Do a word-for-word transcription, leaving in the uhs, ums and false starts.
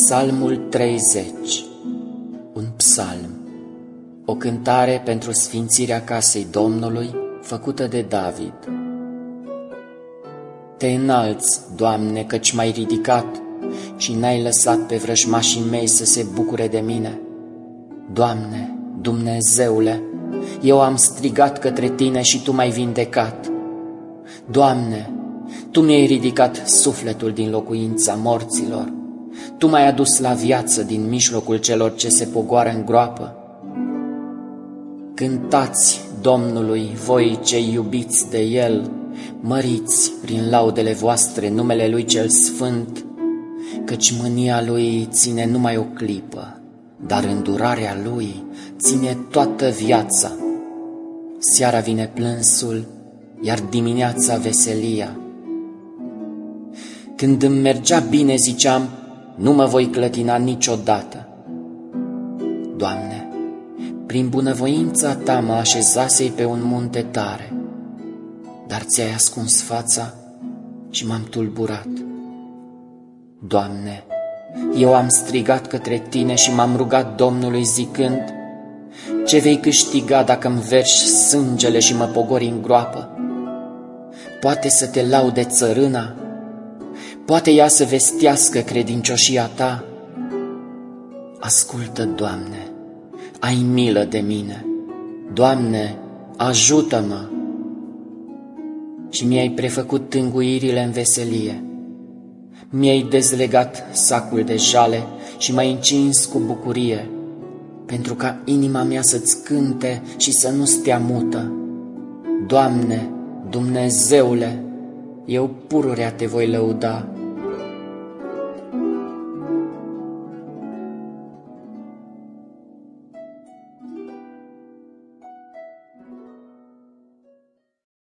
Psalmul treizeci, un psalm, o cântare pentru sfințirea casei Domnului, făcută de David. Te înalți, Doamne, căci m-ai ridicat și n-ai lăsat pe vrăjmașii mei să se bucure de mine. Doamne, Dumnezeule, eu am strigat către Tine și Tu m-ai vindecat. Doamne, Tu mi-ai ridicat sufletul din locuința morților. Tu m-ai adus la viață din mijlocul celor ce se pogoară în groapă. Cântați Domnului, voi cei iubiți de El, măriți prin laudele voastre numele Lui cel Sfânt, căci mânia Lui ține numai o clipă, dar îndurarea Lui ține toată viața. Seara vine plânsul, iar dimineața veselia. Când îmi mergea bine, ziceam, nu mă voi clătina niciodată. Doamne, prin bunăvoința Ta mă așezasei pe un munte tare, dar Ți-ai ascuns fața și m-am tulburat. Doamne, eu am strigat către Tine și m-am rugat Domnului zicând, ce vei câștiga dacă-mi verși sângele și mă pogori în groapă? Poate să Te laude țărâna? Poate ea să vestească credincioșia Ta? Ascultă, Doamne, ai milă de mine. Doamne, ajută-mă! Și mi-ai prefăcut tânguirile în veselie. Mi-ai dezlegat sacul de jale și m-ai încins cu bucurie, pentru ca inima mea să-ți cânte și să nu stea mută. Doamne, Dumnezeule, eu pururea Te voi lăuda